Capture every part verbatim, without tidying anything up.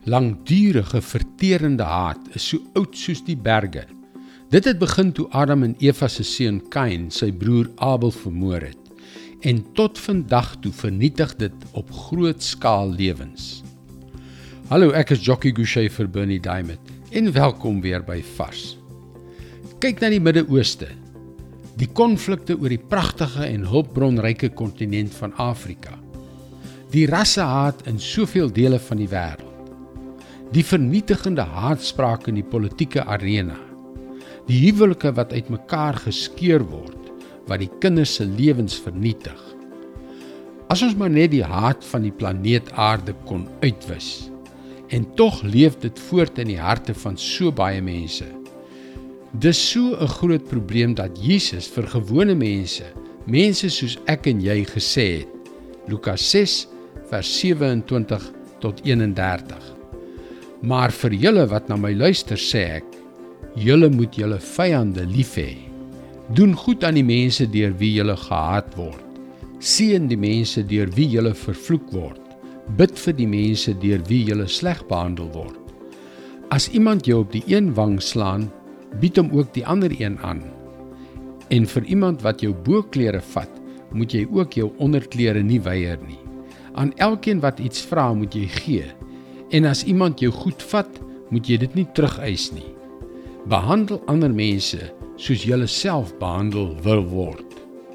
Langdurige, verterende haat is so oud soos die berge. Dit het begin toe Adam en Eva se seun Kain sy broer Abel vermoor het. En tot vandag toe vernietig dit op groot skaal lewens. Hallo, ek is Jockey Gouchee vir Bernie Diamond en welkom weer by Vars. Kyk na die Midde-Ooste, die konflikte oor die pragtige en hulpbronryke kontinent van Afrika, die rassehaat in soveel dele van die wêreld, die vernietigende haatspraak in die politieke arena, die huwelike wat uitmekaar geskeur word, wat die kinders se lewens vernietig. As ons maar net die haat van die planeet aarde kon uitwis, en tog leef dit voort in die harte van so baie mense. Dis so 'n groot probleem dat Jesus vir gewone mense, mense soos ek en jy gesê het, Lukas ses vers sewe-en-twintig tot een-en-dertig. Maar vir julle wat na my luister sê ek, julle moet julle vyande lief hê. Doen goed aan die mense deur wie julle gehaat word. Seën die mense deur wie julle vervloek word. Bid vir die mense deur wie julle sleg behandel word. As iemand jou op die een wang slaan, bied hom ook die ander een aan. En vir iemand wat jou boklere vat, moet jy ook jou onderklere nie weier nie. Aan elkeen wat iets vra, moet jy gee. En as iemand jou goed vat, moet jy dit nie terugeis nie. Behandel ander mense soos julle self behandel wil word.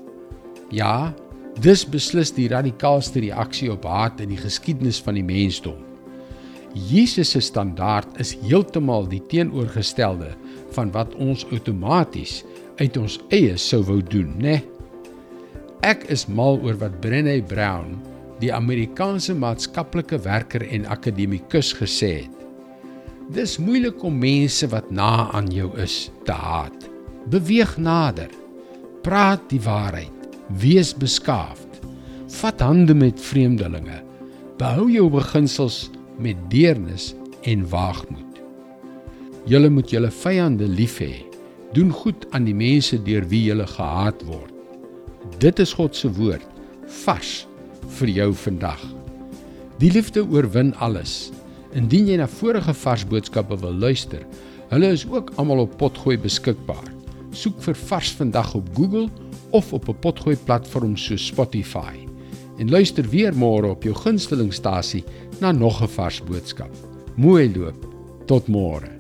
Ja, dis beslis die radikaalste reaksie op haat in die geskiedenis van die mensdom. Jesus se standaard is heeltemal die teenoorgestelde van wat ons outomaties uit ons eie sou wou doen, né? Ek is mal oor wat Brené Brown, die Amerikaanse maatskaplike werker en akademikus gesê het. Dis moeilik om mense wat na aan jou is te haat. Beweeg nader, praat die waarheid, wees beskaafd, vat hande met vreemdelinge, behou jou beginsels met deernis en waagmoed. Julle moet julle vyande lief hê, doen goed aan die mense deur wie julle gehaat word. Dit is God se woord, vars vir jou vandag. Die liefde oorwin alles. Indien jy na vorige vars boodskappe wil luister, hulle is ook almal op Potgooi beskikbaar. Soek vir Vars vandag op Google of op 'n Potgooi platform soos Spotify. En luister weer môre op jou gunstelingstasie na nog 'n vars boodskap. Mooi loop, tot môre.